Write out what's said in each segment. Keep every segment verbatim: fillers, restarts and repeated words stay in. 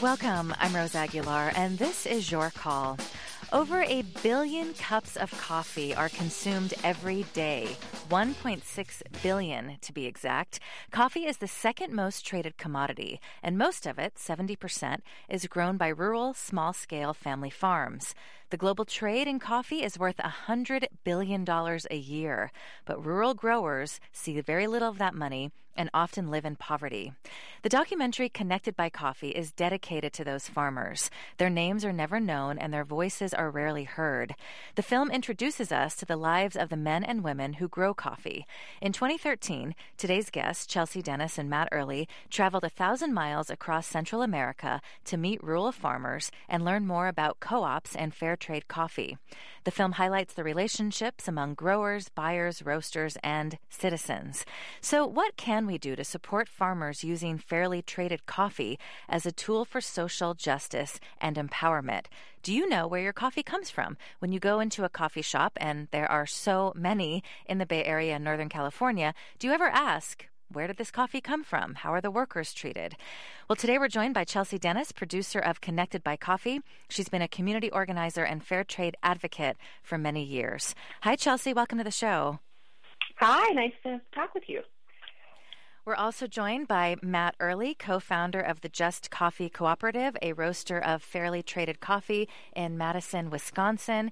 Welcome, I'm Rose Aguilar, and this is Your Call. Over a billion cups of coffee are consumed every day, one point six billion to be exact. Coffee is the second most traded commodity, and most of it, seventy percent, is grown by rural, small-scale family farms. The global trade in coffee is worth one hundred billion dollars a year, but rural growers see very little of that money and often live in poverty. The documentary Connected by Coffee is dedicated to those farmers. Their names are never known and their voices are rarely heard. The film introduces us to the lives of the men and women who grow coffee. In twenty thirteen, today's guests, Chelsea Dennis and Matt Early, traveled a thousand miles across Central America to meet rural farmers and learn more about co-ops and fair trade coffee. The film highlights the relationships among growers, buyers, roasters, and citizens. So what can we do to support farmers using fairly traded coffee as a tool for social justice and empowerment? Do you know where your coffee comes from? When you go into a coffee shop, and there are so many in the Bay Area and Northern California, do you ever ask, where did this coffee come from? How are the workers treated? Well, today we're joined by Chelsea Dennis, producer of Connected by Coffee. She's been a community organizer and fair trade advocate for many years. Hi, Chelsea. Welcome to the show. Hi. Nice to talk with you. We're also joined by Matt Early, co-founder of the Just Coffee Cooperative, a roaster of fairly traded coffee in Madison, Wisconsin.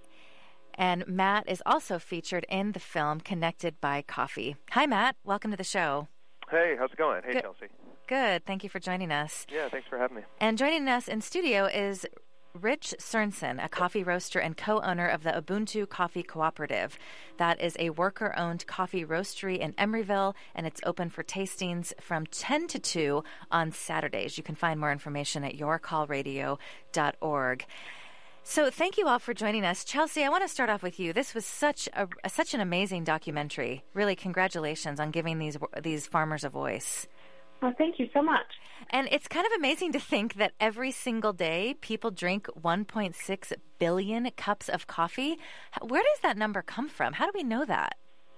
And Matt is also featured in the film Connected by Coffee. Hi, Matt. Welcome to the show. Hey, how's it going? Hey, Good. Chelsea. Good. Thank you for joining us. Yeah, thanks for having me. And joining us in studio is Rich Cernson, a coffee roaster and co-owner of the Ubuntu Coffee Cooperative. That is a worker-owned coffee roastery in Emeryville, and it's open for tastings from ten to two on Saturdays. You can find more information at your call radio dot org. So thank you all for joining us. Chelsea, I want to start off with you. This was such a such an amazing documentary. Really, congratulations on giving these these farmers a voice. Well, thank you so much. And it's kind of amazing to think that every single day people drink one point six billion cups of coffee. Where does that number come from? How do we know that?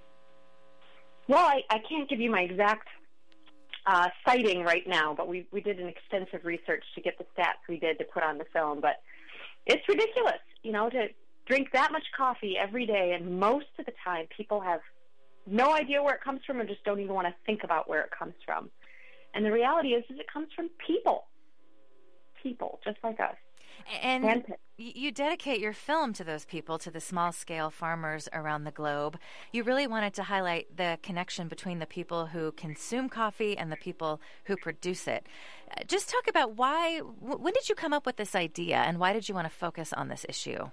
Well, I, I can't give you my exact uh, citing right now, but we, we did an extensive research to get the stats we did to put on the film. But it's ridiculous, you know, to drink that much coffee every day, and most of the time people have no idea where it comes from and just don't even want to think about where it comes from. And the reality is, is it comes from people, people just like us. And and you dedicate your film to those people, to the small-scale farmers around the globe. You really wanted to highlight the connection between the people who consume coffee and the people who produce it. Just talk about why, when did you come up with this idea, and why did you want to focus on this issue?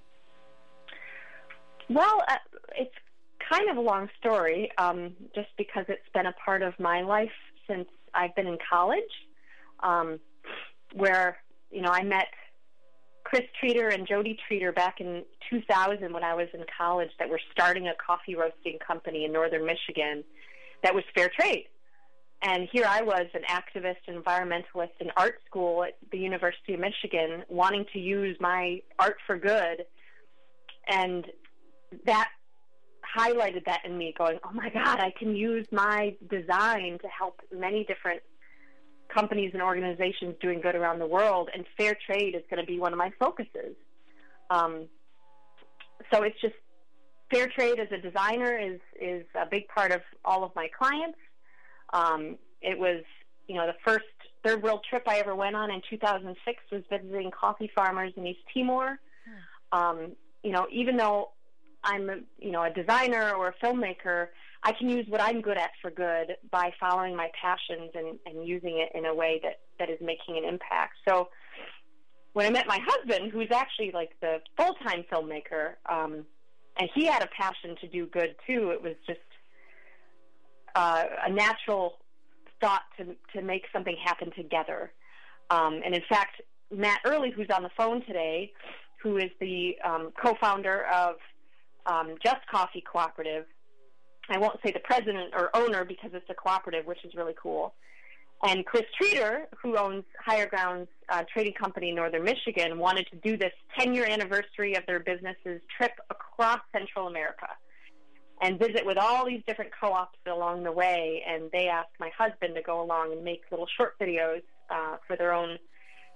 Well, uh, it's kind of a long story, um, just because it's been a part of my life since I've been in college, um, where, you know, I met Chris Treater and Jody Treater back in two thousand when I was in college, that were starting a coffee roasting company in northern Michigan that was fair trade. And here I was, an activist and environmentalist in art school at the University of Michigan, wanting to use my art for good. And that highlighted that in me, going, oh my God, I can use my design to help many different companies and organizations doing good around the world, and fair trade is going to be one of my focuses. Um, so it's just, fair trade as a designer is, is a big part of all of my clients. Um, it was, you know, the first third world trip I ever went on in two thousand six was visiting coffee farmers in East Timor. Hmm. Um, you know, even though I'm, a, you know, a designer or a filmmaker, I can use what I'm good at for good by following my passions and, and using it in a way that, that is making an impact. So when I met my husband, who's actually like the full-time filmmaker, um, and he had a passion to do good too, it was just uh, a natural thought to, to make something happen together. Um, and in fact, Matt Early, who's on the phone today, who is the um, co-founder of um, Just Coffee Cooperative, I won't say the president or owner because it's a cooperative, which is really cool. And Chris Treater, who owns Higher Grounds uh, Trading Company in northern Michigan, wanted to do this ten-year anniversary of their business's trip across Central America and visit with all these different co-ops along the way. And they asked my husband to go along and make little short videos uh, for their own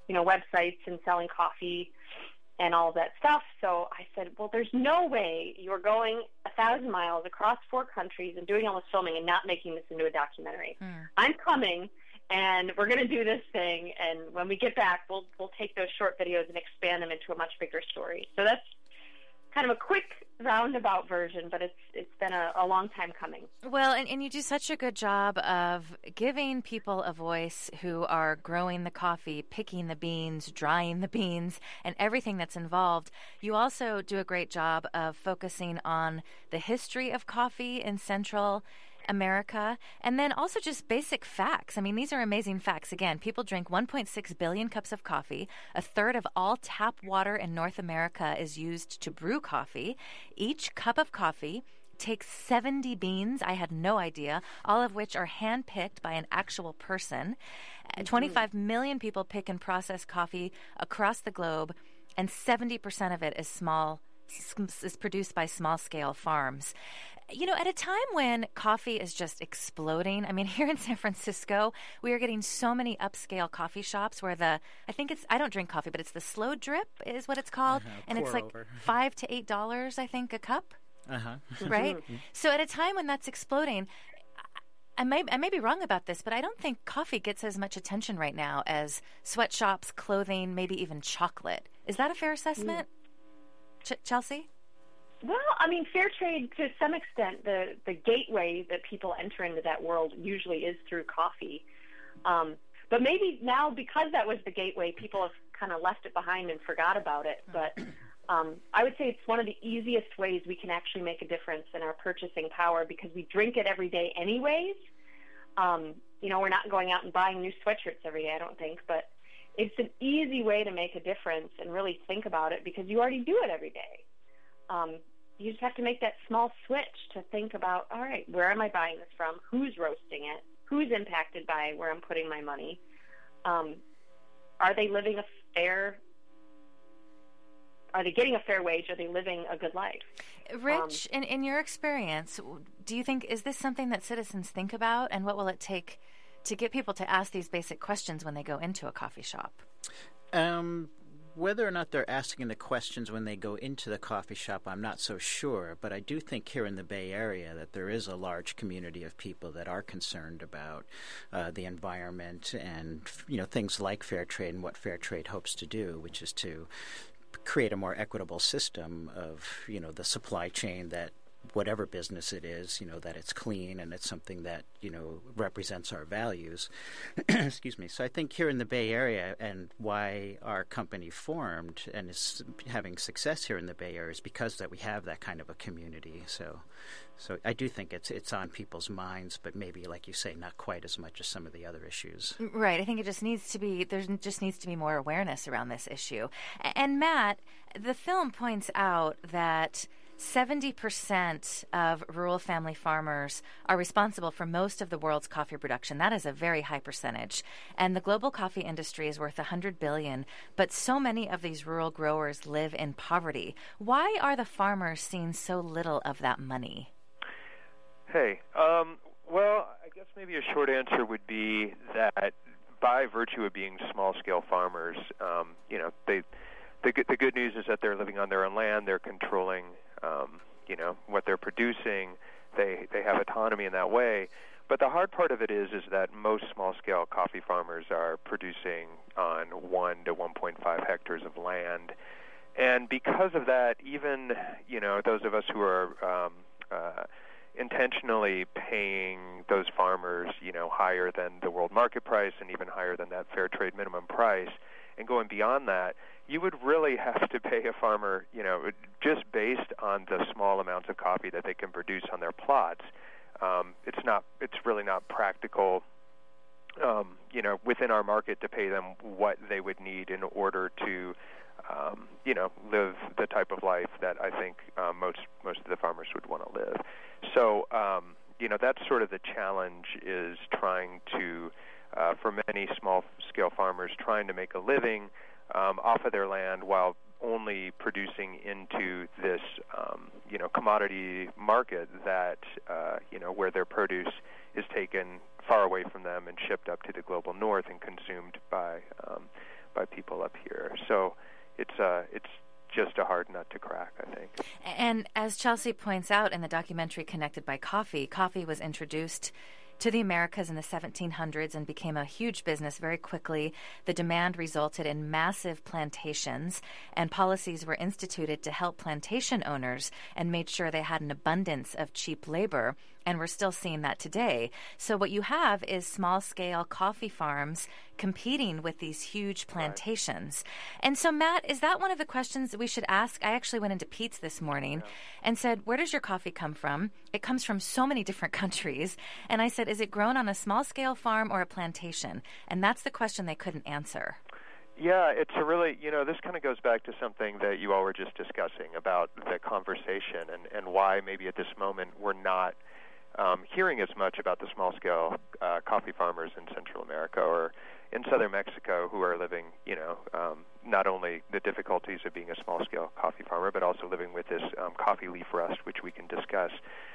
you know, websites and selling coffee and all of that stuff. So I said, well, there's no way you're going a thousand miles across four countries and doing all this filming and not making this into a documentary. Mm. I'm coming, and we're going to do this thing, and when we get back, we'll we'll take those short videos and expand them into a much bigger story. So that's kind of a quick roundabout version, but it's it's been a, a long time coming. Well, and, and you do such a good job of giving people a voice who are growing the coffee, picking the beans, drying the beans, and everything that's involved. You also do a great job of focusing on the history of coffee in Central America, and then also just basic facts. I mean, these are amazing facts. Again, people drink one point six billion cups of coffee. A third of all tap water in North America is used to brew coffee. Each cup of coffee takes seventy beans. I had no idea, all of which are hand-picked by an actual person. Mm-hmm. twenty-five million people pick and process coffee across the globe, and seventy percent of it is small is produced by small-scale farms. You know, at a time when coffee is just exploding, I mean, here in San Francisco, we are getting so many upscale coffee shops where the, I think it's, I don't drink coffee, but it's the slow drip is what it's called. Uh-huh, and it's like over. five to eight dollars, I think, a cup. Uh-huh. Right? So at a time when that's exploding, I may, I may be wrong about this, but I don't think coffee gets as much attention right now as sweatshops, clothing, maybe even chocolate. Is that a fair assessment, mm. Ch- Chelsea? Well, I mean, fair trade, to some extent, the, the gateway that people enter into that world usually is through coffee. Um, but maybe now, because that was the gateway, people have kind of left it behind and forgot about it. But um, I would say it's one of the easiest ways we can actually make a difference in our purchasing power, because we drink it every day anyways. Um, you know, we're not going out and buying new sweatshirts every day, I don't think. But it's an easy way to make a difference and really think about it, because you already do it every day. Um, you just have to make that small switch to think about, all right, where am I buying this from? Who's roasting it? Who's impacted by where I'm putting my money? Um, are they living a fair, are they getting a fair wage? Are they living a good life? Rich, um, in, in your experience, do you think, is this something that citizens think about, and what will it take to get people to ask these basic questions when they go into a coffee shop? Um... Whether or not they're asking the questions when they go into the coffee shop, I'm not so sure. But I do think here in the Bay Area that there is a large community of people that are concerned about uh, the environment and, you know, things like fair trade and what fair trade hopes to do, which is to create a more equitable system of, you know, the supply chain, that whatever business it is, you know, that it's clean and it's something that, you know, represents our values. Excuse me. So I think here in the Bay Area, and why our company formed and is having success here in the Bay Area, is because that we have that kind of a community. So so I do think it's it's on people's minds, but maybe, like you say, not quite as much as some of the other issues. Right. I think it just needs to be, there just needs to be more awareness around this issue. And Matt, the film points out that seventy percent of rural family farmers are responsible for most of the world's coffee production. That is a very high percentage. And the global coffee industry is worth one hundred billion dollars, but so many of these rural growers live in poverty. Why are the farmers seeing so little of that money? Hey, um, well, I guess maybe a short answer would be that by virtue of being small-scale farmers, um, you know, they the, the good news is that they're living on their own land, they're controlling Um, you know, what they're producing. They they have autonomy in that way. But the hard part of it is is that most small-scale coffee farmers are producing on one to one point five hectares of land. And because of that, even, you know, those of us who are um, uh, intentionally paying those farmers, you know, higher than the world market price and even higher than that fair trade minimum price, and going beyond that, you would really have to pay a farmer, you know, just based on the small amounts of coffee that they can produce on their plots. Um, it's not, it's really not practical, um, you know, within our market to pay them what they would need in order to, um, you know, live the type of life that I think uh, most most of the farmers would want to live. So, um, you know, that's sort of the challenge, is trying to, uh, for many small-scale farmers, trying to make a living Um, off of their land while only producing into this, um, you know, commodity market that, uh, you know, where their produce is taken far away from them and shipped up to the global north and consumed by um, by people up here. So it's uh, it's just a hard nut to crack, I think. And as Chelsea points out in the documentary Connected by Coffee, coffee was introduced to the Americas in the seventeen hundreds and became a huge business very quickly. The demand resulted in massive plantations, and policies were instituted to help plantation owners and made sure they had an abundance of cheap labor, and we're still seeing that today. So what you have is small-scale coffee farms competing with these huge plantations. Right. And so, Matt, is that one of the questions that we should ask? I actually went into Pete's this morning yeah. and said, where does your coffee come from? It comes from so many different countries. And I said, is it grown on a small-scale farm or a plantation? And that's the question they couldn't answer. Yeah, it's a really, you know, this kind of goes back to something that you all were just discussing about the conversation and, and why maybe at this moment we're not um, hearing as much about the small-scale uh, coffee farmers in Central America or in southern Mexico who are living, you know, um, not only the difficulties of being a small-scale coffee farmer, but also living with this um, coffee leaf rust, which we can discuss.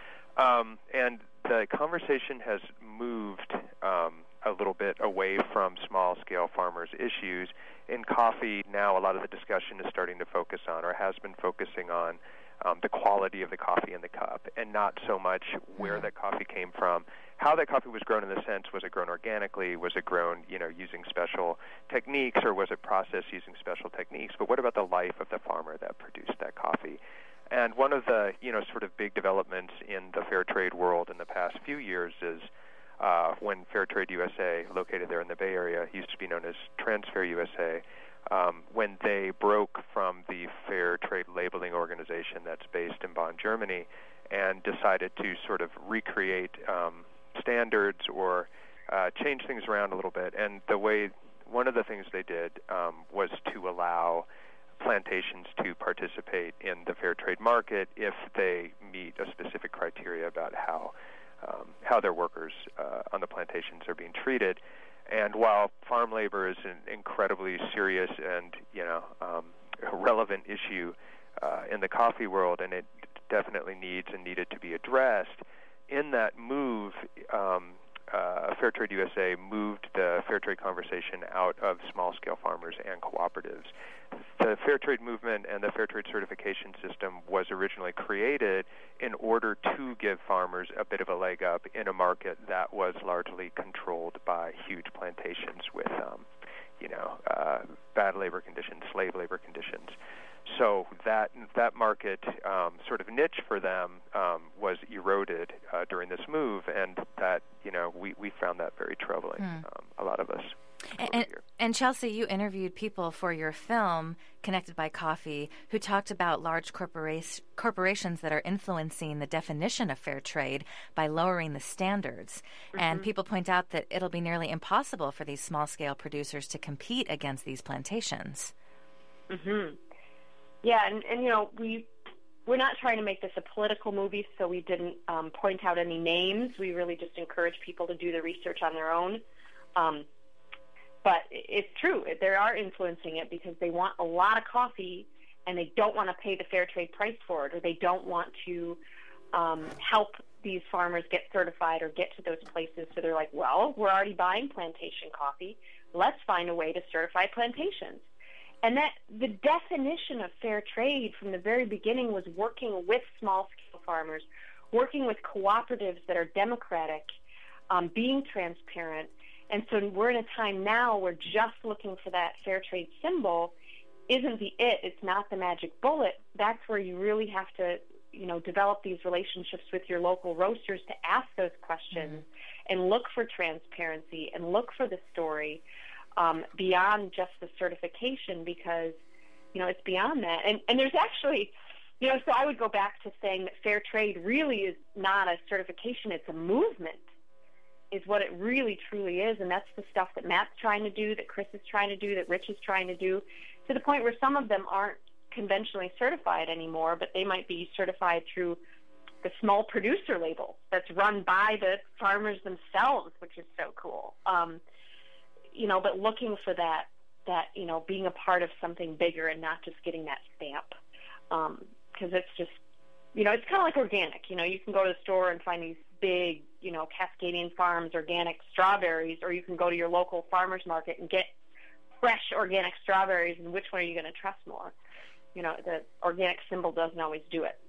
Um, and the conversation has moved um, a little bit away from small-scale farmers' issues. In coffee, now a lot of the discussion is starting to focus on, or has been focusing on, um, the quality of the coffee in the cup, and not so much where that coffee came from. How that coffee was grown in the sense, was it grown organically? Was it grown, you know, using special techniques, or was it processed using special techniques? But what about the life of the farmer that produced that coffee? And one of the, you know, sort of big developments in the fair trade world in the past few years is uh, when Fairtrade U S A, located there in the Bay Area, used to be known as Transfair U S A, um, when they broke from the Fair Trade Labeling Organization that's based in Bonn, Germany, and decided to sort of recreate um, standards or uh, change things around a little bit. And the way, one of the things they did um, was to allow plantations to participate in the fair trade market if they meet a specific criteria about how um, how their workers uh, on the plantations are being treated. And while farm labor is an incredibly serious and, you know, um, relevant issue uh, in the coffee world, and it definitely needs and needed to be addressed, in that move, um, uh, Fairtrade U S A moved the fair trade conversation out of small-scale farmers and cooperatives. The fair trade movement and the fair trade certification system was originally created in order to give farmers a bit of a leg up in a market that was largely controlled by huge plantations with, um, you know, uh, bad labor conditions, slave labor conditions. So that that market um, sort of niche for them um, was eroded uh, during this move, and that, you know, we, we found that very troubling, mm. um, a lot of us. And, and Chelsea, you interviewed people for your film, Connected by Coffee, who talked about large corpora- corporations that are influencing the definition of fair trade by lowering the standards. Mm-hmm. And people point out that it'll be nearly impossible for these small-scale producers to compete against these plantations. Mm-hmm. Yeah, and, and you know, we, we're not trying to make this a political movie, so we didn't um, point out any names. We really just encourage people to do the research on their own. Um, but it's true. They are influencing it because they want a lot of coffee, and they don't want to pay the fair trade price for it, or they don't want to um, help these farmers get certified or get to those places. So they're like, well, we're already buying plantation coffee. Let's find a way to certify plantations. And that the definition of fair trade from the very beginning was working with small-scale farmers, working with cooperatives that are democratic, um, being transparent. And so we're in a time now where just looking for that fair trade symbol isn't the it. It's not the magic bullet. That's where you really have to, you know, develop these relationships with your local roasters to ask those questions mm-hmm. and look for transparency and look for the story. Um, beyond just the certification, because, you know, it's beyond that. And, and there's actually, you know, so I would go back to saying that fair trade really is not a certification, it's a movement, is what it really truly is. And that's the stuff that Matt's trying to do, that Chris is trying to do, that Rich is trying to do, to the point where some of them aren't conventionally certified anymore, but they might be certified through the small producer label that's run by the farmers themselves, which is so cool. Um, you know, but looking for that, that, you know, being a part of something bigger and not just getting that stamp. Um, because it's just, you know, it's kind of like organic. You know, you can go to the store and find these big, you know, Cascadian Farms organic strawberries, or you can go to your local farmer's market and get fresh organic strawberries, and which one are you going to trust more? You know, the organic symbol doesn't always do it.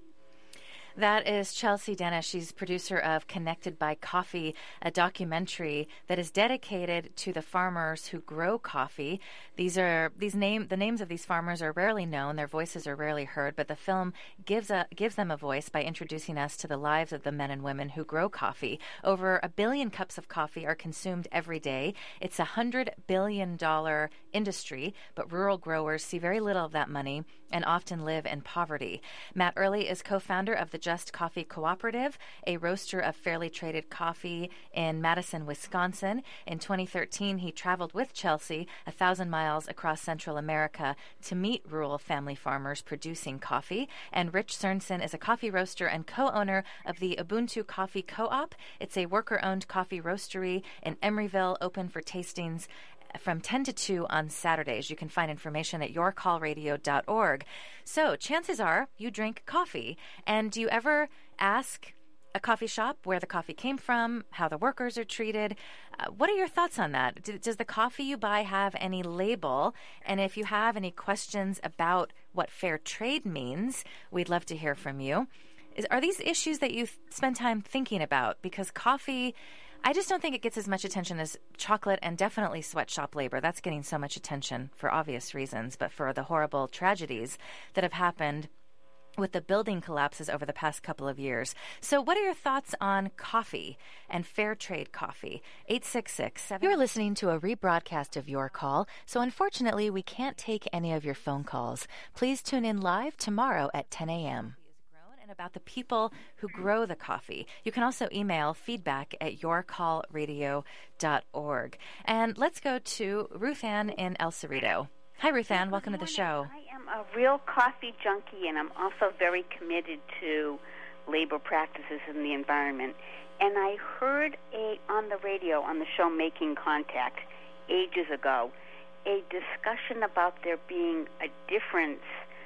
That is Chelsea Dennis. She's producer of Connected by Coffee, a documentary that is dedicated to the farmers who grow coffee. These are these name the names of these farmers are rarely known. Their voices are rarely heard, but the film gives a gives them a voice by introducing us to the lives of the men and women who grow coffee. Over a billion cups of coffee are consumed every day. It's a hundred billion dollar industry, but rural growers see very little of that money and often live in poverty. Matt Early is co-founder of the Just Coffee Cooperative, a roaster of fairly traded coffee in Madison, Wisconsin. In twenty thirteen, he traveled with Chelsea a thousand miles across Central America to meet rural family farmers producing coffee. And Rich Cernson is a coffee roaster and co-owner of the Ubuntu Coffee Co-op. It's a worker-owned coffee roastery in Emeryville, open for tastings from ten to two on Saturdays. You can find information at your call radio dot org. So chances are you drink coffee. And do you ever ask a coffee shop where the coffee came from, how the workers are treated? Uh, what are your thoughts on that? Do, does the coffee you buy have any label? And if you have any questions about what fair trade means, we'd love to hear from you. Is, are these issues that you th- spend time thinking about? Because coffee, I just don't think it gets as much attention as chocolate and definitely sweatshop labor. That's getting so much attention for obvious reasons, but for the horrible tragedies that have happened with the building collapses over the past couple of years. So what are your thoughts on coffee and fair trade coffee? eight six six, seven You're listening to a rebroadcast of Your Call, so unfortunately we can't take any of your phone calls. Please tune in live tomorrow at ten a.m. about the people who grow the coffee. You can also email feedback at your call radio dot org. And let's go to Ruth Ann in El Cerrito. Hi, Ruth Ann. Welcome to the show. I am a real coffee junkie, and I'm also very committed to labor practices in the environment. And I heard a on the radio, on the show Making Contact, ages ago, a discussion about there being a difference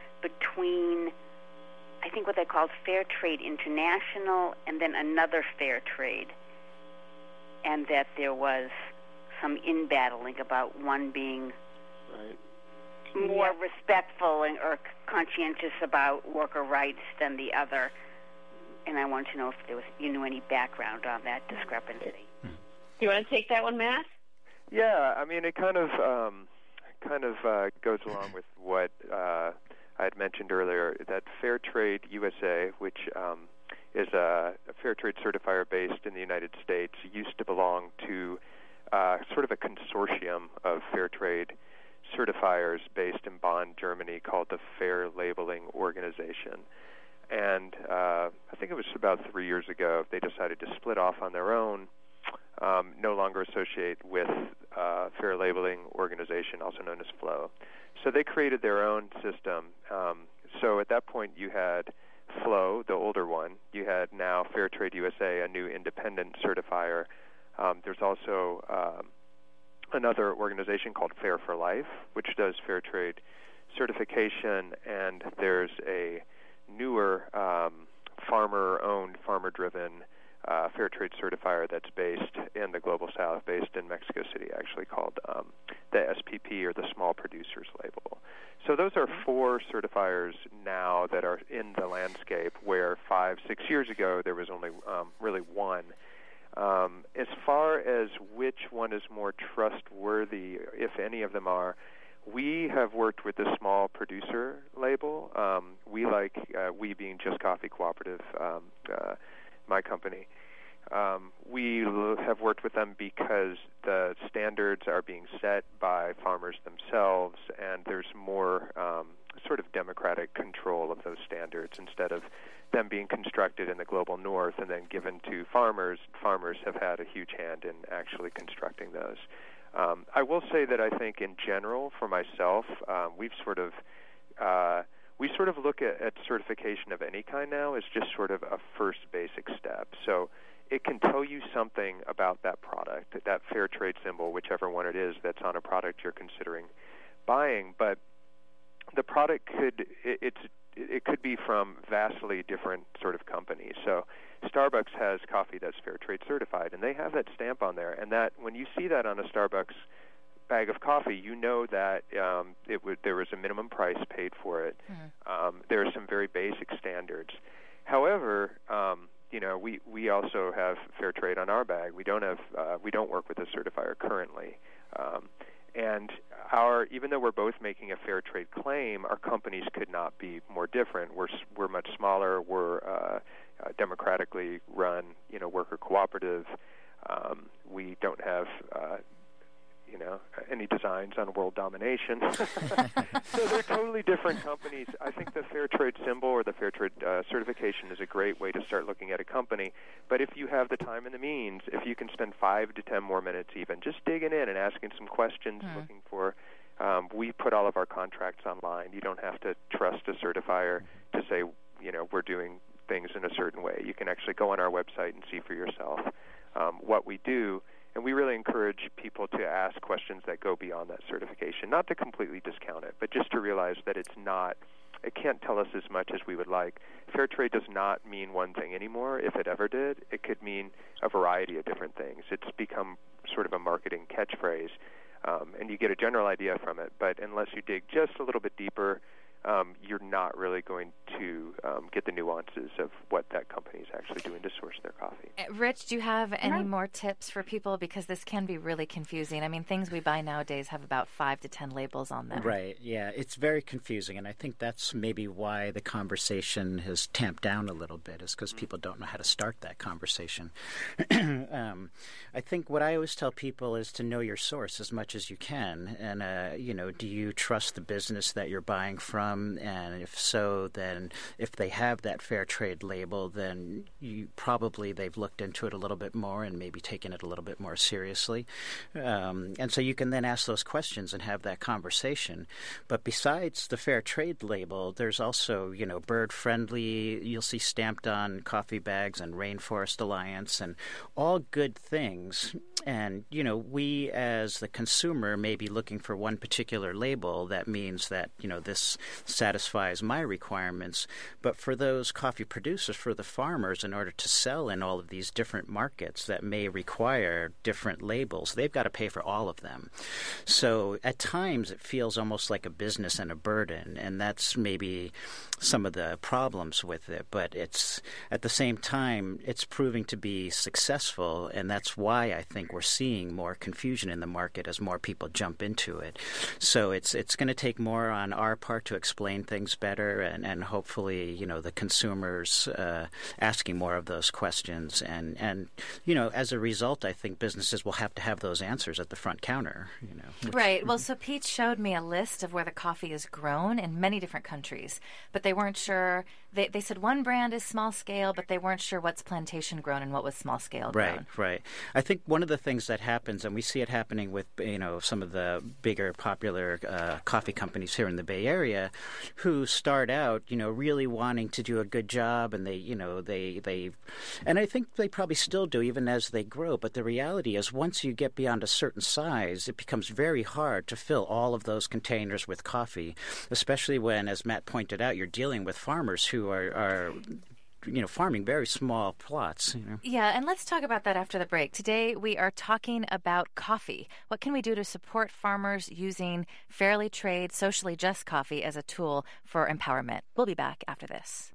between, I think what they called Fair Trade International and then another Fair Trade, and that there was some in-battling about one being Right. more Yeah. respectful and, or conscientious about worker rights than the other. And I wanted to know if there was you knew any background on that discrepancy. Do you want to take that one, Matt? Yeah, I mean, it kind of um, kind of uh, goes along with what uh, I had mentioned earlier, that Fair Trade U S A, which um, is a, a fair trade certifier based in the United States, used to belong to uh, sort of a consortium of fair trade certifiers based in Bonn, Germany, called the Fair Labeling Organization. And uh, I think it was about three years ago, they decided to split off on their own, um, no longer associate with uh, Fair Labeling Organization, also known as FLOW. So they created their own system. Um, so at that point, you had FLOW, the older one. You had now Fair Trade U S A, a new independent certifier. Um, there's also um, another organization called Fair for Life, which does fair trade certification, and there's a newer um, farmer-owned, farmer-driven uh, fair trade certifier that's based in the Global South, based in Mexico City, actually, called um, the S P P, or the Small Producers Label. So those are four certifiers now that are in the landscape, where five, six years ago there was only um, really one. Um, as far as which one is more trustworthy, if any of them are, we have worked with the Small Producer Label. Um, we like, uh, we being Just Coffee Cooperative, um, uh, my company. Um, we l- have worked with them because the standards are being set by farmers themselves, and there's more um, sort of democratic control of those standards instead of them being constructed in the global north and then given to farmers. Farmers have had a huge hand in actually constructing those. Um, I will say that I think in general, for myself, um, we've sort of uh, we sort of look at, at certification of any kind now as just sort of a first basic step. So it can tell you something about that product, that fair trade symbol, whichever one it is that's on a product you're considering buying. But the product could it, it's it could be from vastly different sort of companies. So Starbucks has coffee that's fair trade certified, and they have that stamp on there. And that when you see that on a Starbucks bag of coffee, you know that um, it would, there was a minimum price paid for it. Mm-hmm. Um, there are some very basic standards. However, um, you know, we, we also have fair trade on our bag. We don't have uh, we don't work with a certifier currently, um, and our even though we're both making a fair trade claim, our companies could not be more different. We're we're much smaller. We're uh, uh, democratically run, you know, worker cooperative. Um, we don't have uh, you know, any designs on world domination. So they're totally different companies. I think the fair trade symbol or the fair trade uh, certification is a great way to start looking at a company. But if you have the time and the means, if you can spend five to ten more minutes even, just digging in and asking some questions, mm. looking for, um, we put all of our contracts online. You don't have to trust a certifier to say, you know, we're doing things in a certain way. You can actually go on our website and see for yourself um, what we do. And we really encourage people to ask questions that go beyond that certification, not to completely discount it, but just to realize that it's not, it can't tell us as much as we would like. Fair trade does not mean one thing anymore. If it ever did, it could mean a variety of different things. It's become sort of a marketing catchphrase, um, and you get a general idea from it. But unless you dig just a little bit deeper, Um, you're not really going to um, get the nuances of what that company is actually doing to source their coffee. Rich, do you have any more tips for people? Because this can be really confusing. I mean, things we buy nowadays have about five to ten labels on them. Right, yeah. It's very confusing, and I think that's maybe why the conversation has tamped down a little bit, is because mm-hmm. people don't know how to start that conversation. um, I think what I always tell people is to know your source as much as you can. And, uh, you know, do you trust the business that you're buying from? And if so, then if they have that fair trade label, then you probably they've looked into it a little bit more and maybe taken it a little bit more seriously. Um, and so you can then ask those questions and have that conversation. But besides the fair trade label, there's also, you know, bird friendly. You'll see stamped on coffee bags and Rainforest Alliance and all good things. And, you know, we as the consumer may be looking for one particular label that means that, you know, this satisfies my requirements. But for those coffee producers, for the farmers, in order to sell in all of these different markets that may require different labels, they've got to pay for all of them. So at times it feels almost like a business and a burden, and that's maybe some of the problems with it. But it's at the same time, it's proving to be successful, and that's why I think we're seeing more confusion in the market as more people jump into it. So it's it's going to take more on our part to explain things better, and, and hopefully, you know, the consumers uh, asking more of those questions. And, and, you know, as a result, I think businesses will have to have those answers at the front counter, you know. Which, right. Well, so Pete showed me a list of where the coffee is grown in many different countries, but they weren't sure. They, they said one brand is small scale, but they weren't sure what's plantation grown and what was small scale grown. Right, right. I think one of the things that happens, and we see it happening with, you know, some of the bigger popular uh, coffee companies here in the Bay Area, who start out, you know, really wanting to do a good job, and they, you know, they, they, and I think they probably still do even as they grow, but the reality is once you get beyond a certain size, it becomes very hard to fill all of those containers with coffee, especially when, as Matt pointed out, you're dealing with farmers who are, are you know, farming very small plots. You know. Yeah, and let's talk about that after the break. Today we are talking about coffee. What can we do to support farmers using fairly trade, socially just coffee as a tool for empowerment? We'll be back after this.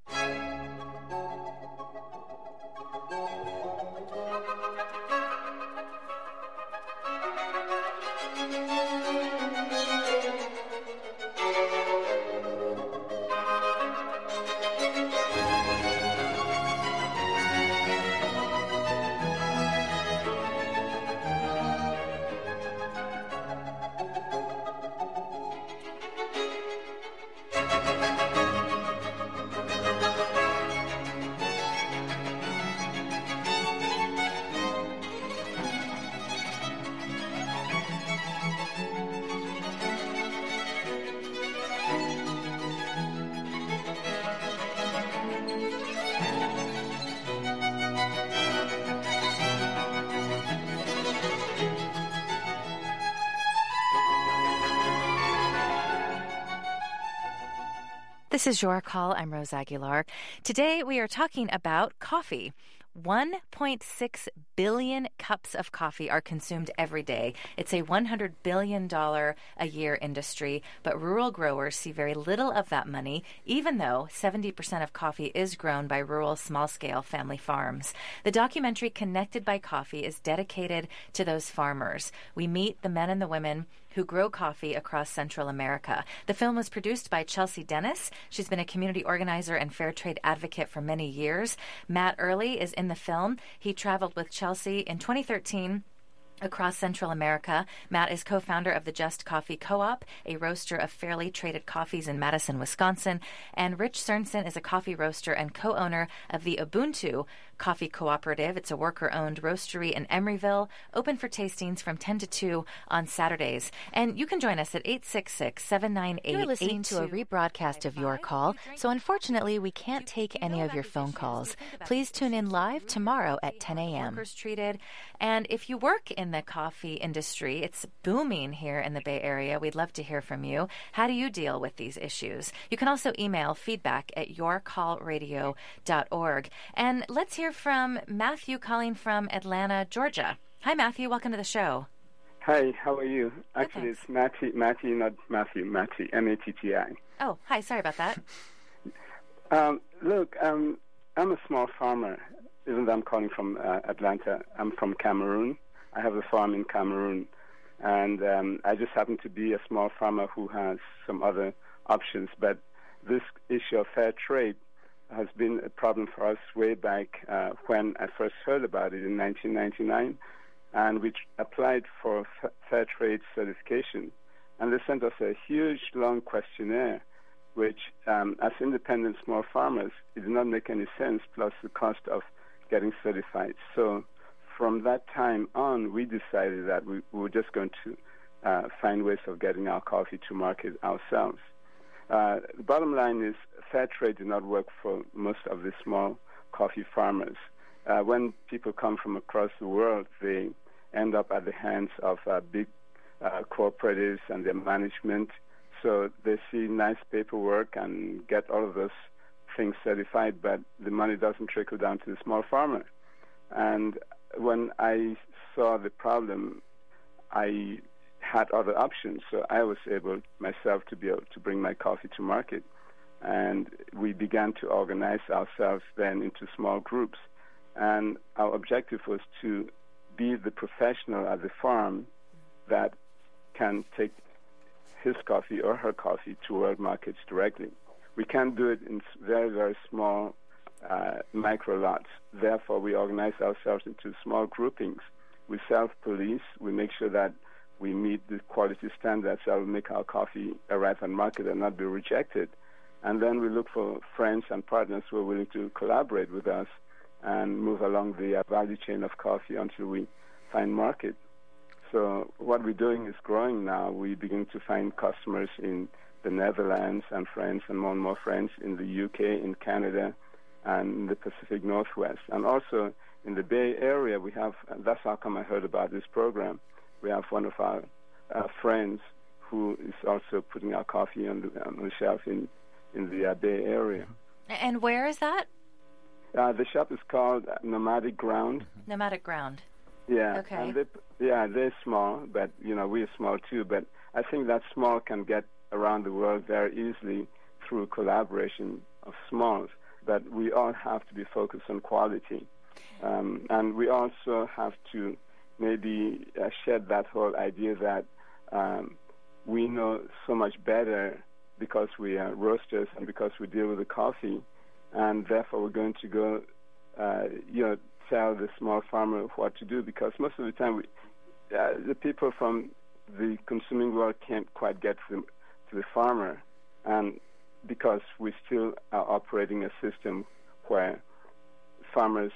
This is Your Call. I'm Rose Aguilar. Today we are talking about coffee. one point six billion cups of coffee are consumed every day. It's a one hundred billion dollars a year industry, but rural growers see very little of that money, even though seventy percent of coffee is grown by rural small-scale family farms. The documentary Connected by Coffee is dedicated to those farmers. We meet the men and the women who grow coffee across Central America. The film was produced by Chelsea Dennis. She's been a community organizer and fair trade advocate for many years. Matt Early is in the film. He traveled with Chelsea in twenty thirteen across Central America. Matt is co-founder of the Just Coffee Co-op, a roaster of fairly traded coffees in Madison, Wisconsin. And Rich Cernson is a coffee roaster and co-owner of the Ubuntu Coffee Cooperative. It's a worker-owned roastery in Emeryville, open for tastings from ten to two on Saturdays. And you can join us at eight six six, seven nine eight, eight two. You're listening to a rebroadcast of Your Call, so unfortunately we can't take any of your phone calls. Please tune in live tomorrow at ten a.m. Workers treated. And if you work in the coffee industry, it's booming here in the Bay Area. We'd love to hear from you. How do you deal with these issues? You can also email feedback at your call radio dot org. And let's hear from Matthew calling from Atlanta, Georgia. Hi, Matthew. Welcome to the show. Hi, how are you? Good, Actually, thanks. it's Matty, Matty, not Matthew, Matty, M A T T I. Oh, hi. Sorry about that. Um, look, um, I'm a small farmer, even though I'm calling from uh, Atlanta. I'm from Cameroon. I have a farm in Cameroon, and um, I just happen to be a small farmer who has some other options. But this issue of fair trade has been a problem for us way back uh, when I first heard about it in nineteen ninety-nine, and we applied for f- fair trade certification. And they sent us a huge, long questionnaire, which, um, as independent small farmers, it did not make any sense, plus the cost of getting certified. So from that time on, we decided that we, we were just going to uh, find ways of getting our coffee to market ourselves. Uh, the bottom line is fair trade did not work for most of the small coffee farmers. Uh, when people come from across the world, they end up at the hands of uh, big uh, cooperatives and their management. So they see nice paperwork and get all of those things certified, but the money doesn't trickle down to the small farmer. And when I saw the problem, I had other options, so I was able myself to be able to bring my coffee to market. And we began to organize ourselves then into small groups. And our objective was to be the professional at the farm that can take his coffee or her coffee to world markets directly. We can't do it in very, very small uh, micro lots. Therefore, we organize ourselves into small groupings. We self-police. We make sure that we meet the quality standards that will make our coffee arrive on market and not be rejected. And then we look for friends and partners who are willing to collaborate with us and move along the uh, value chain of coffee until we find market. So what we're doing is growing now. We begin to find customers in the Netherlands and friends and more and more friends in the U K, in Canada, and in the Pacific Northwest. And also in the Bay Area, we have, and that's how come I heard about this program, we have one of our uh, friends who is also putting our coffee on the, on the shelf in, in the uh, Bay Area. And where is that? Uh, the shop is called Nomadic Ground. Nomadic Ground. Yeah. Okay. And they, yeah, they're small, but, you know, we're small too. But I think that small can get around the world very easily through collaboration of smalls. But we all have to be focused on quality. Um, and we also have to maybe uh, shed that whole idea that um, we know so much better because we are roasters and because we deal with the coffee, and therefore we're going to go, uh, you know, tell the small farmer what to do, because most of the time we, uh, the people from the consuming world can't quite get to the, to the farmer, and because we still are operating a system where farmers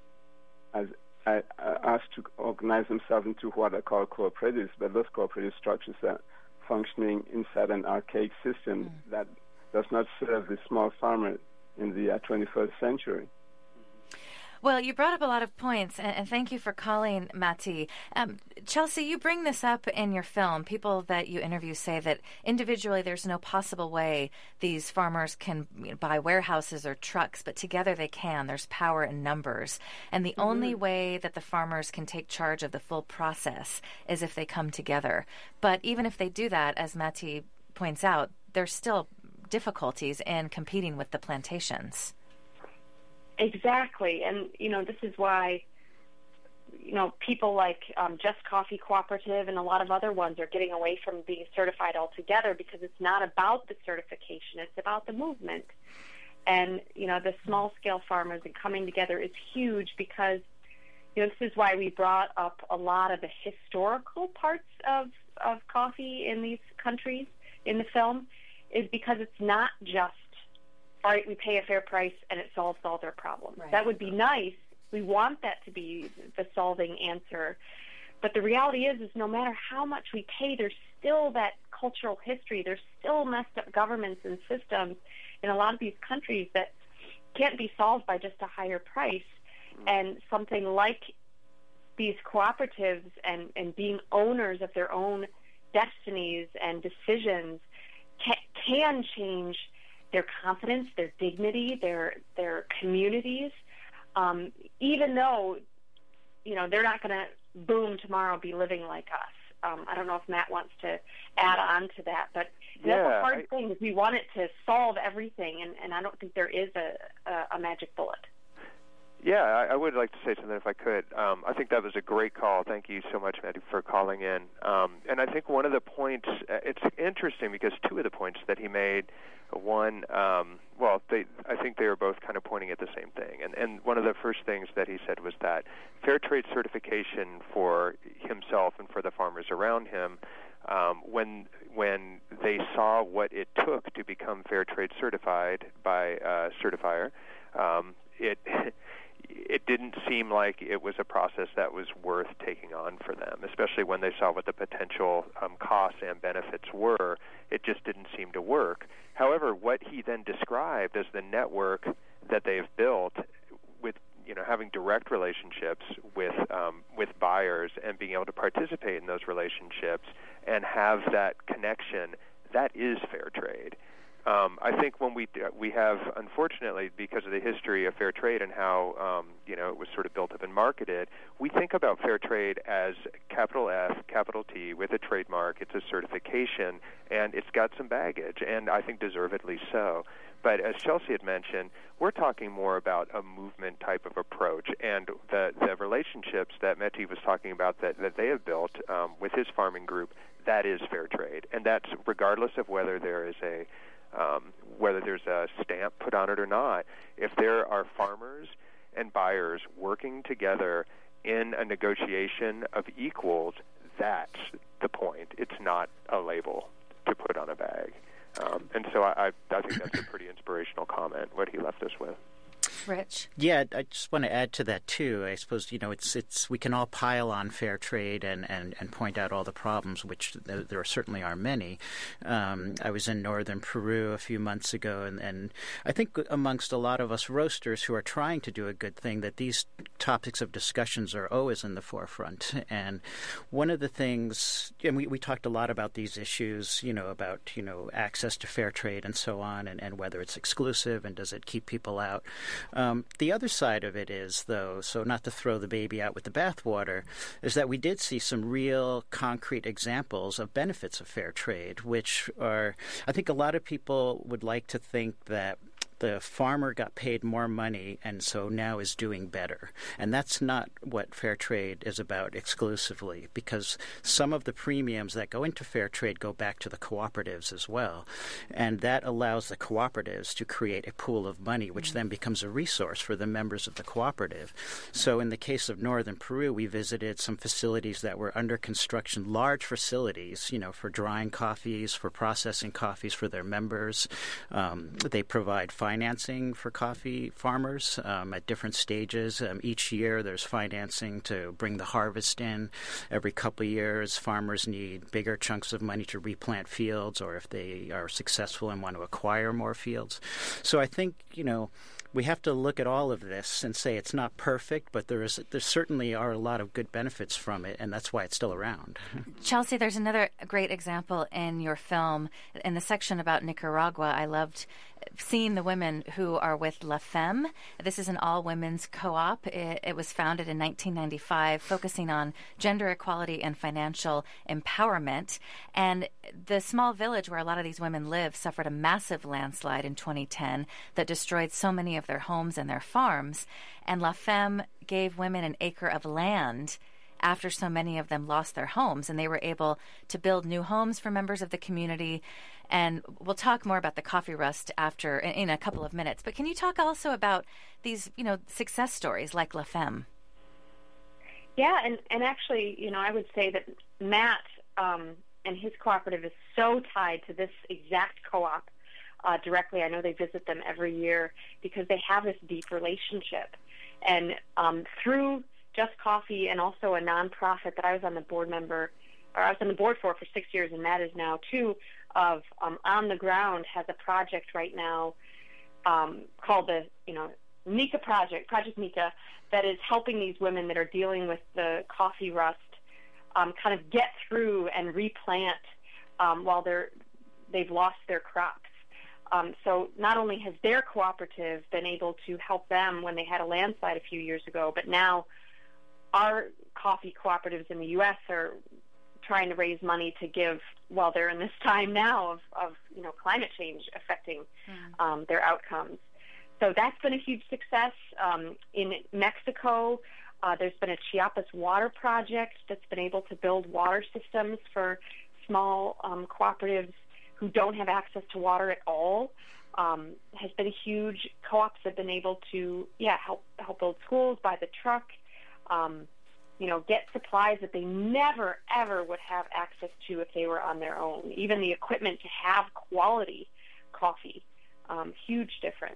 as are asked to organize themselves into what are called cooperatives, but those cooperative structures are functioning inside an archaic system mm. that does not serve the small farmer in the uh, twenty-first century. Well, you brought up a lot of points, and, and thank you for calling, Matti. Um, Chelsea, you bring this up in your film. People that you interview say that individually there's no possible way these farmers can you know, buy warehouses or trucks, but together they can. There's power in numbers. And the mm-hmm. only way that the farmers can take charge of the full process is if they come together. But even if they do that, as Matti points out, there's still difficulties in competing with the plantations. Exactly. And, you know, this is why, you know, people like um, Just Coffee Cooperative and a lot of other ones are getting away from being certified altogether, because it's not about the certification. It's about the movement. And, you know, the small-scale farmers and coming together is huge, because, you know, this is why we brought up a lot of the historical parts of, of coffee in these countries in the film, is because it's not just, all right, we pay a fair price and it solves all their problems. Right. That would be nice. We want that to be the solving answer. But the reality is, is no matter how much we pay, there's still that cultural history. There's still messed up governments and systems in a lot of these countries that can't be solved by just a higher price. And something like these cooperatives and, and being owners of their own destinies and decisions can, can change their confidence, their dignity, their their communities, um, even though, you know, they're not going to, boom, tomorrow be living like us. Um, I don't know if Matt wants to add on to that, but yeah, that's a hard I, thing, is we want it to solve everything, and, and I don't think there is a, a, a magic bullet. Yeah, I, I would like to say something if I could. Um, I think that was a great call. Thank you so much, Matti, for calling in. Um, and I think one of the points, uh, it's interesting because two of the points that he made, one, um, well, they, I think they were both kind of pointing at the same thing. And, and one of the first things that he said was that fair trade certification for himself and for the farmers around him, um, when when they saw what it took to become fair trade certified by uh, Certifier, um, it it didn't seem like it was a process that was worth taking on for them, especially when they saw what the potential um, costs and benefits were. It just didn't seem to work. However, what he then described as the network that they've built with, you know, having direct relationships with um, with buyers and being able to participate in those relationships and have that connection, that is fair trade. Um, I think when we we have, unfortunately, because of the history of fair trade and how um, you know it was sort of built up and marketed, we think about fair trade as capital F, capital T, with a trademark. It's a certification, and it's got some baggage, and I think deservedly so. But as Chelsea had mentioned, we're talking more about a movement type of approach, and the the relationships that Matti was talking about that, that they have built um, with his farming group, that is fair trade, and that's regardless of whether there is a Um, whether there's a stamp put on it or not. If there are farmers and buyers working together in a negotiation of equals, that's the point. It's not a label to put on a bag. Um, and so I, I think that's a pretty inspirational comment, what he left us with. Rich? Yeah, I just want to add to that too. I suppose, you know, it's it's we can all pile on fair trade and, and, and point out all the problems, which there, there certainly are many. Um, I was in northern Peru a few months ago, and, and I think amongst a lot of us roasters who are trying to do a good thing, that these topics of discussions are always in the forefront. And one of the things, and we, we talked a lot about these issues, you know, about, you know, access to fair trade and so on, and, and whether it's exclusive and does it keep people out. Um, the other side of it is, though, so not to throw the baby out with the bathwater, is that we did see some real concrete examples of benefits of fair trade, which are, I think a lot of people would like to think that the farmer got paid more money and so now is doing better. And that's not what fair trade is about exclusively, because some of the premiums that go into fair trade go back to the cooperatives as well. And that allows the cooperatives to create a pool of money, which mm-hmm. then becomes a resource for the members of the cooperative. So in the case of northern Peru, we visited some facilities that were under construction, large facilities, you know, for drying coffees, for processing coffees for their members. Um, they provide financing for coffee farmers um, at different stages. Um, each year there's financing to bring the harvest in. Every couple of years, farmers need bigger chunks of money to replant fields, or if they are successful and want to acquire more fields. So I think, you know, we have to look at all of this and say it's not perfect, but there is there certainly are a lot of good benefits from it, and that's why it's still around. Chelsea, there's another great example in your film. In the section about Nicaragua, I loved seeing the women who are with La Femme. This is an all-women's co-op. It, it was founded in nineteen ninety-five, focusing on gender equality and financial empowerment. And the small village where a lot of these women live suffered a massive landslide in twenty ten that destroyed so many of their homes and their farms. And La Femme gave women an acre of land after so many of them lost their homes, and they were able to build new homes for members of the community. And we'll talk more about the coffee rust after in, in a couple of minutes. But can you talk also about these, you know, success stories like La Femme? Yeah, and, and actually, you know, I would say that Matt um, and his cooperative is so tied to this exact co-op uh, directly. I know they visit them every year because they have this deep relationship. And um, through Just Coffee and also a nonprofit that I was on the board member, or I was on the board for for six years, and Matt is now too, of um, On the Ground has a project right now um, called the, you know, Nika Project, Project Nika, that is helping these women that are dealing with the coffee rust um, kind of get through and replant um, while they're they've lost their crops. Um, so not only has their cooperative been able to help them when they had a landslide a few years ago, but now our coffee cooperatives in the U S are trying to raise money to give while they're in this time now of, of you know, climate change affecting mm. um, their outcomes. So that's been a huge success. Um, in Mexico, uh, there's been a Chiapas water project that's been able to build water systems for small um, cooperatives who don't have access to water at all. Um, has been huge. Co-ops have been able to, yeah, help help build schools, buy the truck, um, you know, get supplies that they never, ever would have access to if they were on their own. Even the equipment to have quality coffee, um, huge difference.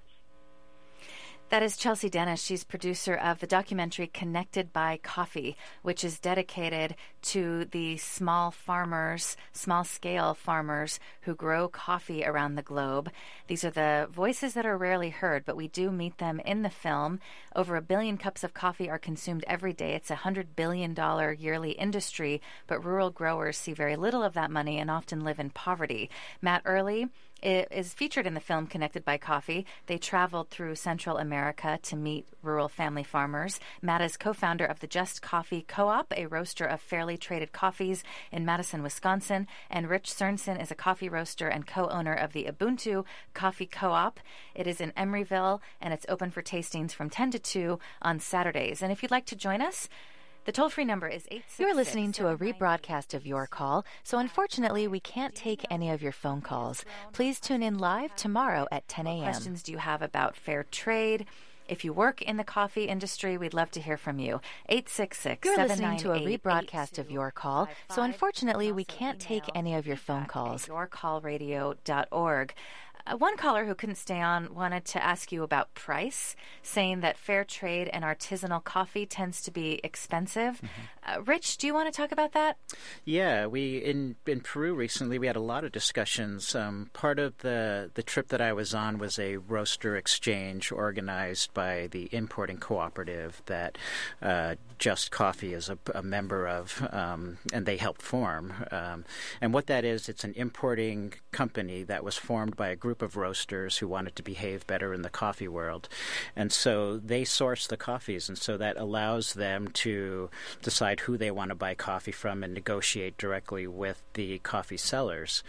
That is Chelsea Dennis. She's producer of the documentary Connected by Coffee, which is dedicated to the small farmers, small-scale farmers who grow coffee around the globe. These are the voices that are rarely heard, but we do meet them in the film. Over a billion cups of coffee are consumed every day. It's a one hundred billion dollars yearly industry, but rural growers see very little of that money and often live in poverty. Matt Early is featured in the film Connected by Coffee. They traveled through Central America to meet rural family farmers. Matt is co-founder of the Just Coffee Co-op, a roaster of fairly traded coffees in Madison, Wisconsin. And Rich Cernson is a coffee roaster and co-owner of the Ubuntu Coffee Co-op. It is in Emeryville, and it's open for tastings from ten to two on Saturdays. And if you'd like to join us, the toll-free number is eight six six. You're listening to a rebroadcast of Your Call, so unfortunately we can't take any of your phone calls. Please tune in live tomorrow at ten a.m. What questions do you have about fair trade? If you work in the coffee industry, we'd love to hear from you. eight six six, You're listening to a rebroadcast of Your Call, so unfortunately we can't take any of your phone calls. your call radio dot org. Uh, one caller who couldn't stay on wanted to ask you about price, saying that fair trade and artisanal coffee tends to be expensive. Mm-hmm. Uh, Rich, do you want to talk about that? Yeah, we in in Peru recently we had a lot of discussions. Um, part of the, the trip that I was on was a roaster exchange organized by the importing cooperative that uh, Just Coffee is a, a member of, um, and they helped form. Um, and what that is, it's an importing company that was formed by a group of roasters who wanted to behave better in the coffee world. And so they source the coffees, and so that allows them to decide who they want to buy coffee from and negotiate directly with the coffee sellers.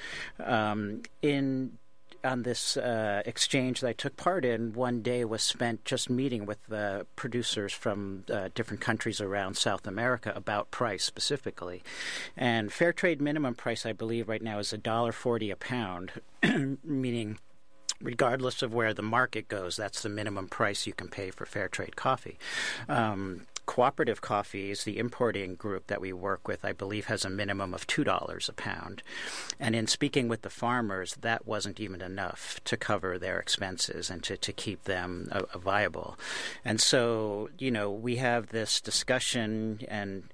Um, in on this uh, exchange that I took part in, one day was spent just meeting with the producers from uh, different countries around South America about price specifically. And fair trade minimum price, I believe, right now is one dollar forty a pound, meaning regardless of where the market goes, that's the minimum price you can pay for fair trade coffee. Um, Cooperative Coffees, the importing group that we work with, I believe has a minimum of two dollars a pound. And in speaking with the farmers, that wasn't even enough to cover their expenses and to, to keep them uh, viable. And so, you know, we have this discussion, and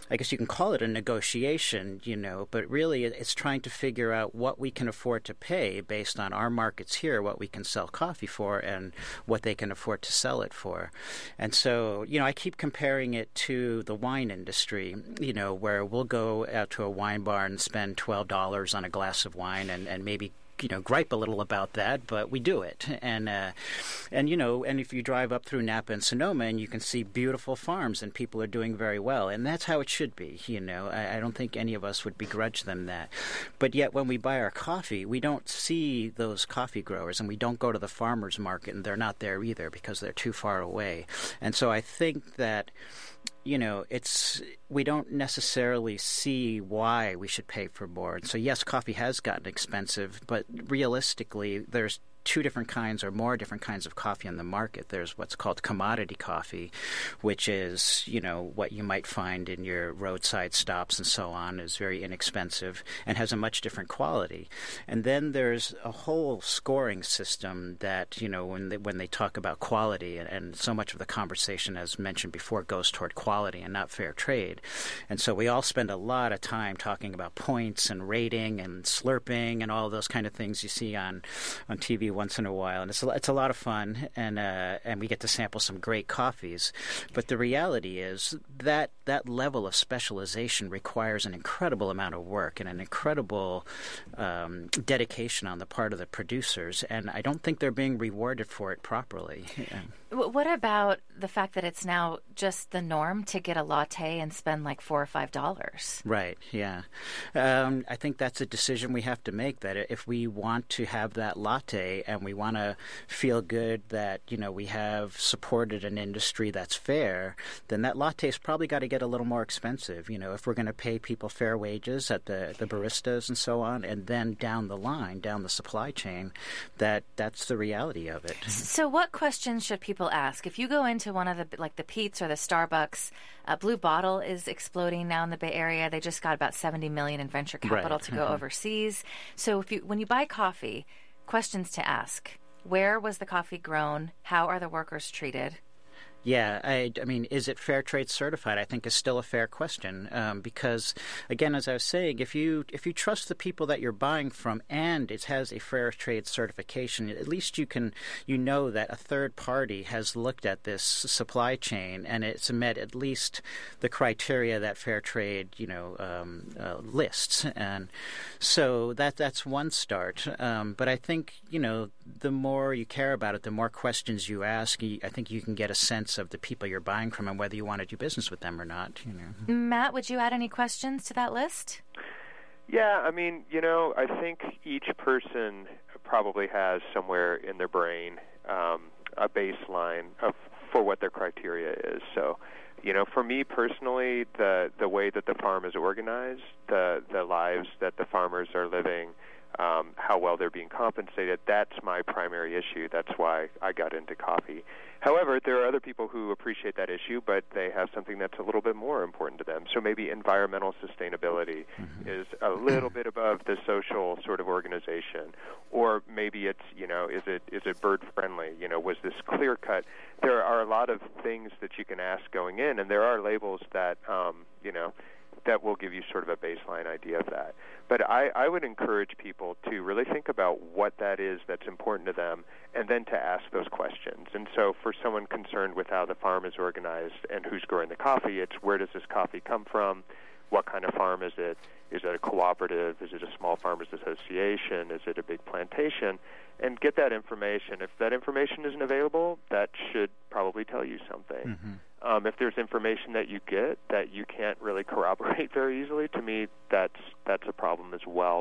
I guess you can call it a negotiation, you know, but really it's trying to figure out what we can afford to pay based on our markets here, what we can sell coffee for, and what they can afford to sell it for. And so, you know, I keep comparing it to the wine industry, you know, where we'll go out to a wine bar and spend twelve dollars on a glass of wine and, and maybe you know, gripe a little about that, but we do it. And, uh, and you know, and if you drive up through Napa and Sonoma and you can see beautiful farms and people are doing very well, and that's how it should be, you know. I, I don't think any of us would begrudge them that. But yet when we buy our coffee, we don't see those coffee growers, and we don't go to the farmer's market, and they're not there either because they're too far away. And so I think that you know, it's we don't necessarily see why we should pay for more. And so, yes, coffee has gotten expensive, but realistically, there's two different kinds or more different kinds of coffee on the market. There's what's called commodity coffee, which is, you know, what you might find in your roadside stops and so on, is very inexpensive and has a much different quality. And then there's a whole scoring system that, you know, when they, when they talk about quality, and, and so much of the conversation, as mentioned before, goes toward quality and not fair trade. And so we all spend a lot of time talking about points and rating and slurping and all those kind of things you see on, on T V once in a while, and it's a, it's a lot of fun, and uh, and we get to sample some great coffees. But the reality is that that level of specialization requires an incredible amount of work and an incredible um, dedication on the part of the producers, and I don't think they're being rewarded for it properly. Yeah. What about the fact that it's now just the norm to get a latte and spend like four or five dollars? Right. Yeah. Um, I think that's a decision we have to make. That if we want to have that latte and we want to feel good that you know we have supported an industry that's fair, then that latte's probably got to get a little more expensive. You know, if we're going to pay people fair wages at the the baristas and so on, and then down the line, down the supply chain, that that's the reality of it. So, what questions should people ask? If you go into one of the, like the Pete's or the Starbucks, uh, Blue Bottle is exploding now in the Bay Area. They just got about seventy million dollars in venture capital right. to go mm-hmm. overseas. So if you, when you buy coffee, questions to ask. Where was the coffee grown? How are the workers treated? Yeah, I, I mean, is it fair trade certified? I think is still a fair question um, because, again, as I was saying, if you if you trust the people that you're buying from and it has a fair trade certification, at least you can you know that a third party has looked at this supply chain and it's met at least the criteria that fair trade, you know, um, uh, lists, and so that that's one start. Um, but I think you know the more you care about it, the more questions you ask. I think you can get a sense of the people you're buying from and whether you want to do business with them or not. You know. Matt, would you add any questions to that list? Yeah, I mean, you know, I think each person probably has somewhere in their brain um, a baseline of for what their criteria is. So, you know, for me personally, the the way that the farm is organized, the the lives that the farmers are living, um, how well they're being compensated, that's my primary issue. That's why I got into coffee. However, there are other people who appreciate that issue, but they have something that's a little bit more important to them. So maybe environmental sustainability mm-hmm. is a little bit above the social sort of organization. Or maybe it's, you know, is it is it bird friendly? You know, was this clear cut? There are a lot of things that you can ask going in, and there are labels that, um, you know, that will give you sort of a baseline idea of that. But I, I would encourage people to really think about what that is that's important to them and then to ask those questions. And so for someone concerned with how the farm is organized and who's growing the coffee, it's where does this coffee come from? What kind of farm is it? Is it a cooperative? Is it a small farmers association? Is it a big plantation? And get that information. If that information isn't available, that should probably tell you something. Mm-hmm. Um, if there's information that you get that you can't really corroborate very easily, to me, that's that's a problem as well.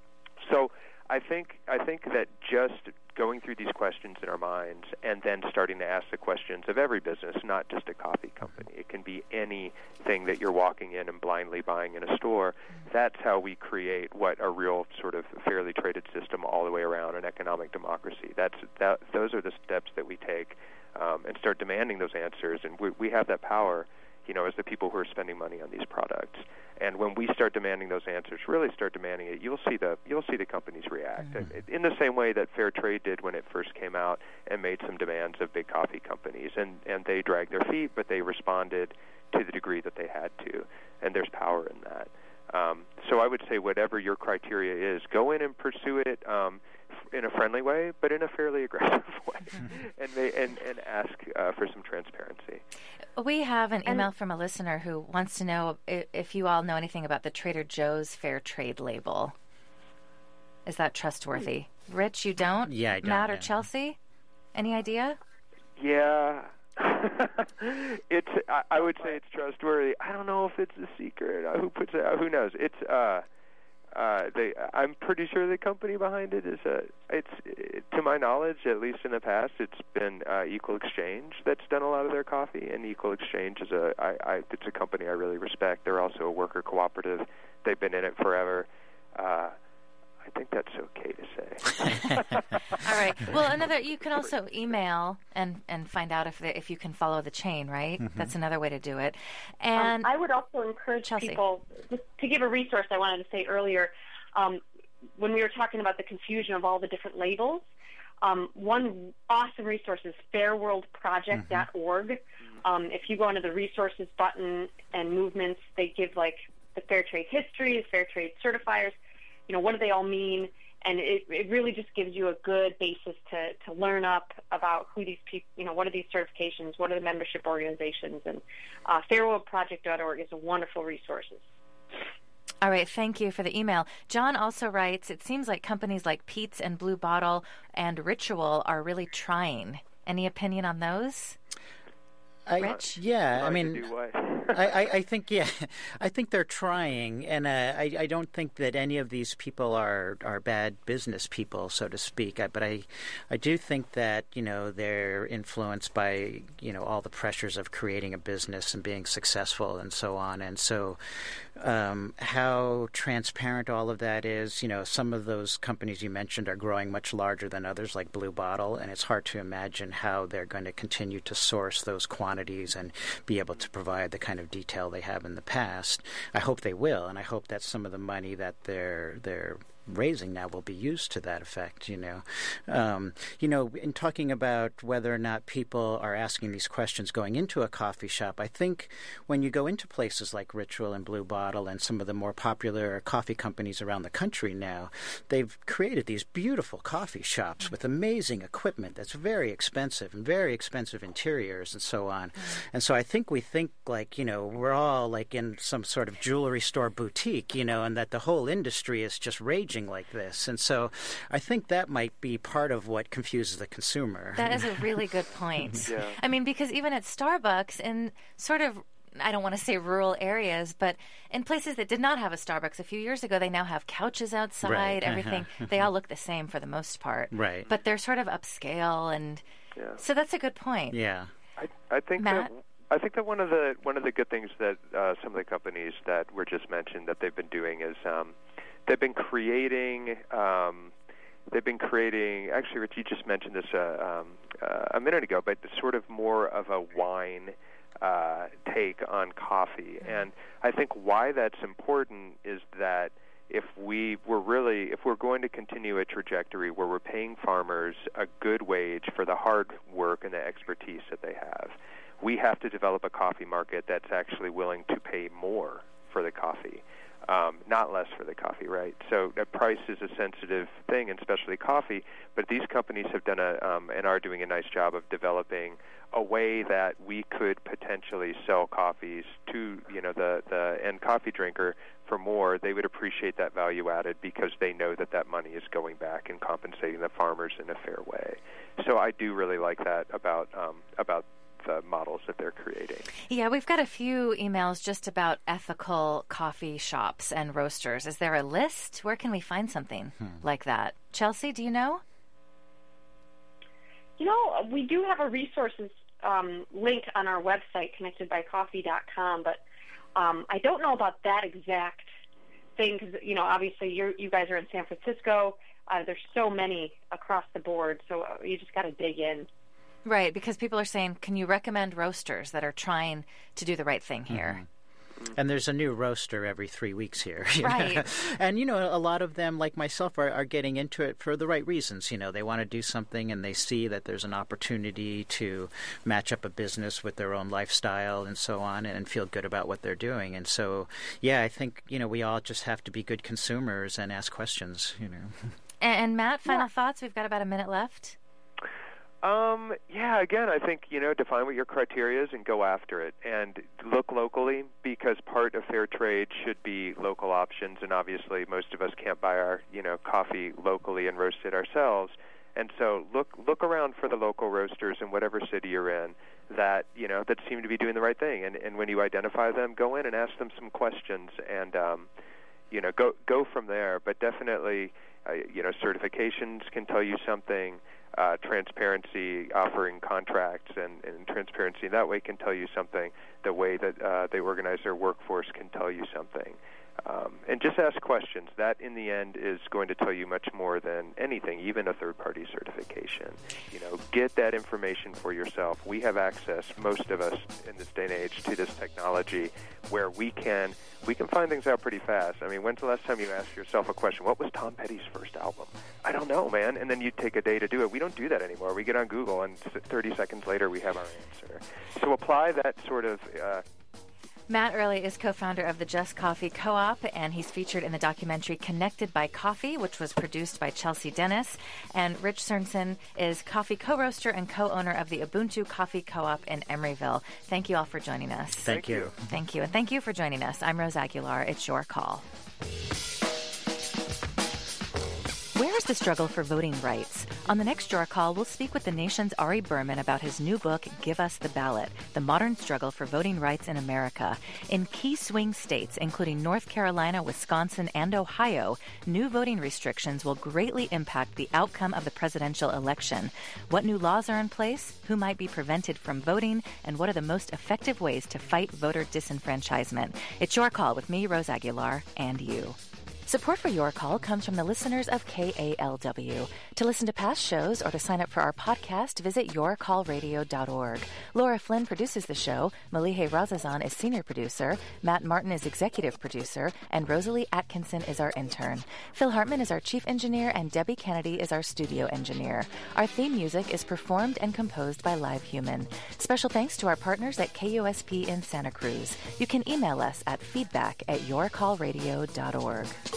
So I think I think that just going through these questions in our minds and then starting to ask the questions of every business, not just a coffee company. It can be anything that you're walking in and blindly buying in a store. That's how we create what a real sort of fairly traded system all the way around, an economic democracy. That's that. Those are the steps that we take um, and start demanding those answers. And we, we have that power, you know, as the people who are spending money on these products. And when we start demanding those answers, really start demanding it, you'll see the you'll see the companies react mm-hmm. in the same way that fair trade did when it first came out and made some demands of big coffee companies. And and they dragged their feet, but they responded to the degree that they had to, and there's power in that. Um, so I would say whatever your criteria is, go in and pursue it um, in a friendly way, but in a fairly aggressive way, and, may, and and ask uh, for some transparency. We have an email from a listener who wants to know if, if you all know anything about the Trader Joe's Fair Trade label. Is that trustworthy? Rich, you don't? Yeah, I don't. Matt know. or Chelsea? Any idea? Yeah. it's. I, I would say it's trustworthy. I don't know if it's a secret. Uh, who puts it out? Who knows? It's. Uh, uh, they. I'm pretty sure the company behind it is a. It's. It, to my knowledge, at least in the past, it's been uh, Equal Exchange that's done a lot of their coffee. And Equal Exchange is a. I, I, it's a company I really respect. They're also a worker cooperative. They've been in it forever. Uh, I think that's okay to say. All right. Well, another, you can also email and, and find out if the, if you can follow the chain, right? Mm-hmm. That's another way to do it. And um, I would also encourage Chelsea. people, just to give a resource I wanted to say earlier, um, when we were talking about the confusion of all the different labels, um, one awesome resource is fair world project dot org. Mm-hmm. Um, if you go into the resources button and movements, they give like the fair trade history, fair trade certifiers. You know, what do they all mean? And it, it really just gives you a good basis to, to learn up about who these people, you know, what are these certifications, what are the membership organizations, and uh, fair world project dot org is a wonderful resource. All right, thank you for the email. John also writes, it seems like companies like Pete's and Blue Bottle and Ritual are really trying. Any opinion on those? I, Rich? Yeah, I mean, I, I, I think, yeah, I think they're trying, and uh, I, I don't think that any of these people are, are bad business people, so to speak. I, but I, I do think that, you know, they're influenced by, you know, all the pressures of creating a business and being successful and so on. And so um, how transparent all of that is, you know, some of those companies you mentioned are growing much larger than others, like Blue Bottle, and it's hard to imagine how they're going to continue to source those quantities and be able to provide the kind of detail they have in the past. I hope they will, and I hope that some of the money that they're they're raising now will be used to that effect. You know, um, you know, in talking about whether or not people are asking these questions going into a coffee shop, I think when you go into places like Ritual and Blue Bottle and some of the more popular coffee companies around the country now, they've created these beautiful coffee shops with amazing equipment that's very expensive and very expensive interiors and so on. And so I think we think like, you know, we're all like in some sort of jewelry store boutique, you know, and that the whole industry is just raging like this. And so I think that might be part of what confuses the consumer. That is a really good point. Yeah. I mean, because even at Starbucks in sort of, I don't want to say rural areas, but in places that did not have a Starbucks a few years ago, they now have couches outside, right. everything. Uh-huh. They all look the same for the most part. Right. But they're sort of upscale, and Yeah. so that's a good point. Yeah. I, I think Matt? that I think that one of the one of the good things that uh, some of the companies that were just mentioned that they've been doing is um, they've been creating. Um, they've been creating. Actually, Rich, you just mentioned this uh, um, uh, a minute ago, but sort of more of a wine uh, take on coffee, and I think why that's important is that if we were really, if we're going to continue a trajectory where we're paying farmers a good wage for the hard work and the expertise that they have, we have to develop a coffee market that's actually willing to pay more for the coffee, um, not less for the coffee, right? So uh, price is a sensitive thing in specialty coffee, but these companies have done a um, and are doing a nice job of developing a way that we could potentially sell coffees to, you know, the, the end coffee drinker for more. They would appreciate that value added because they know that that money is going back and compensating the farmers in a fair way. So I do really like that about um, about the models that they're creating. Yeah, we've got a few emails just about ethical coffee shops and roasters. Is there a list? Where can we find something hmm. like that? Chelsea, do you know? You know, we do have a resources um, link on our website, connected by coffee dot com, but um, I don't know about that exact thing because, you know, obviously you're, you guys are in San Francisco. Uh, there's so many across the board, so you just got to dig in. Right, because people are saying, can you recommend roasters that are trying to do the right thing here? And there's a new roaster every three weeks here. you Right. know? And, you know, a lot of them, like myself, are, are getting into it for the right reasons. You know, they want to do something and they see that there's an opportunity to match up a business with their own lifestyle and so on and feel good about what they're doing. And so, yeah, I think, you know, we all just have to be good consumers and ask questions, you know. And, and Matt, final Yeah. thoughts? We've got about a minute left. Um, yeah, again, I think, you know, define what your criteria is and go after it. And look locally, because part of fair trade should be local options. And obviously, most of us can't buy our, you know, coffee locally and roast it ourselves. And so look look around for the local roasters in whatever city you're in that, you know, that seem to be doing the right thing. And, and when you identify them, go in and ask them some questions and, um, you know, go, go from there. But definitely, uh, you know, certifications can tell you something. Uh, transparency, offering contracts, and, and transparency that way can tell you something. The way that uh, they organize their workforce can tell you something. Um, and just ask questions. That, in the end, is going to tell you much more than anything, even a third-party certification. You know, get that information for yourself. We have access, most of us in this day and age, to this technology where we can we can find things out pretty fast. I mean, when's the last time you asked yourself a question? What was Tom Petty's first album? I don't know, man. And then you take a day to do it. We don't do that anymore. We get on Google, and thirty seconds later, we have our answer. So apply that sort of... Uh, Matt Early is co-founder of the Just Coffee Co-op, and he's featured in the documentary Connected by Coffee, which was produced by Chelsea Dennis. And Rich Sorensen is coffee co-roaster and co-owner of the Ubuntu Coffee Co-op in Emeryville. Thank you all for joining us. Thank you. Thank you. And thank you for joining us. I'm Rose Aguilar. It's your call. Where is the struggle for voting rights? On the next Your Call, we'll speak with the nation's Ari Berman about his new book, Give Us the Ballot, The Modern Struggle for Voting Rights in America. In key swing states, including North Carolina, Wisconsin, and Ohio, new voting restrictions will greatly impact the outcome of the presidential election. What new laws are in place? Who might be prevented from voting? And what are the most effective ways to fight voter disenfranchisement? It's Your Call with me, Rose Aguilar, and you. Support for Your Call comes from the listeners of K A L W. To listen to past shows or to sign up for our podcast, visit your call radio dot org. Laura Flynn produces the show, Malihe Razazan is senior producer, Matt Martin is executive producer, and Rosalie Atkinson is our intern. Phil Hartman is our chief engineer, and Debbie Kennedy is our studio engineer. Our theme music is performed and composed by Live Human. Special thanks to our partners at K U S P in Santa Cruz. You can email us at feedback at your call radio dot org.